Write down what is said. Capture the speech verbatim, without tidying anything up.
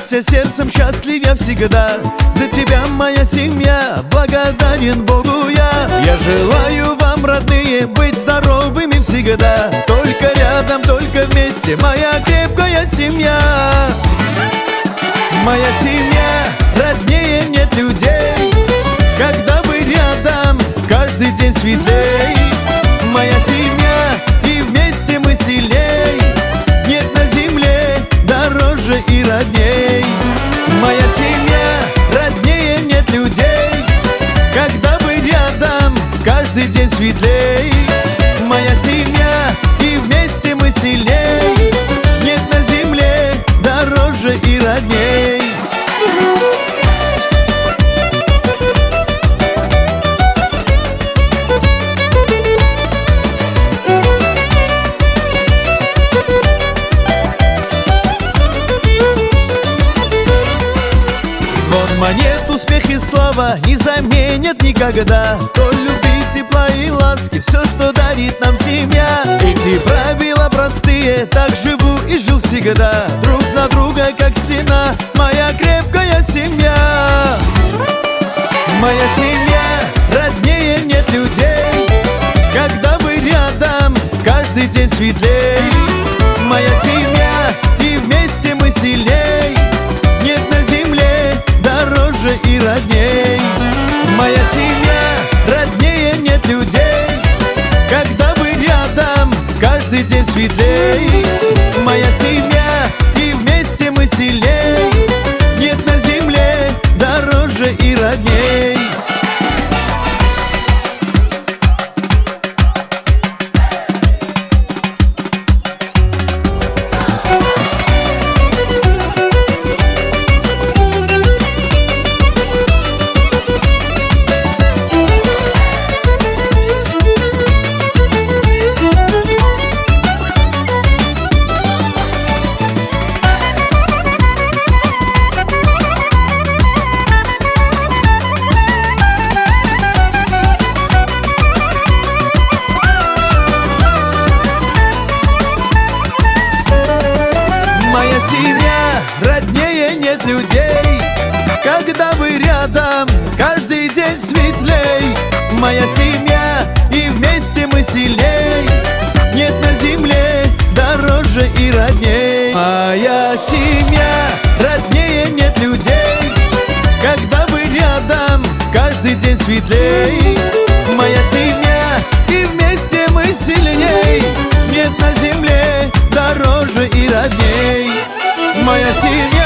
вместе, сердцем счастливее всегда. За тебя, моя семья, благодарен Богу я. Я желаю вам, родные, быть здоровыми всегда. Только рядом, только вместе, моя крепкая семья. Моя семья, роднее нет людей. Когда вы рядом, каждый день светлей. Моя семья, и вместе мы сильней. Нет на земле дороже и родней. Моя семья, роднее нет людей. Когда вы рядом, каждый день светлей. Моя семья, и вместе мы сильней. Нет на земле дороже и родней. Звон монет, успех и слава не заменят никогда. То любви, тепла и ласки, все, что дарит нам семья. Эти правила простые, так живу и жил всегда. Друг за друга, как стена, моя крепкая семья. Моя семья, роднее нет людей. Когда вы рядом, каждый день светлей. Моя семья, и вместе мы сильней. Нет на земле дороже и родней. Моя семья, роднее нет людей. Когда вы рядом, каждый день светлей. Моя семья, и вместе мы сильней. Нет на земле дороже и родней. Моя семья, роднее нет людей. Когда вы рядом, каждый день светлей. Моя семья, и вместе мы сильней. Нет на земле дороже и родней. Моя семья, роднее нет людей. Когда вы рядом, каждый день светлей. Моя семья, и вместе мы сильней. Нет на земле дороже и родней. Моя семья.